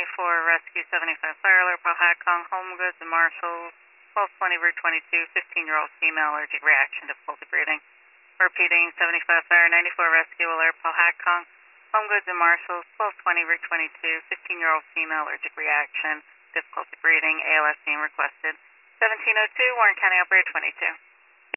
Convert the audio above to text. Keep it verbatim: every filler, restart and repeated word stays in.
ninety-four, Rescue seventy-five, Fire Alert, Powhatan, Home Goods and Marshalls, twelve twenty, Route twenty-two, fifteen-year-old female, allergic reaction, difficulty breathing. Repeating, seventy-five, Fire, ninety-four, Rescue Alert, Powhatan, Home Goods and Marshalls, twelve twenty, Route twenty-two, fifteen-year-old female, allergic reaction, difficulty breathing, A L S being requested. seventeen oh two, Warren County Operator twenty-two.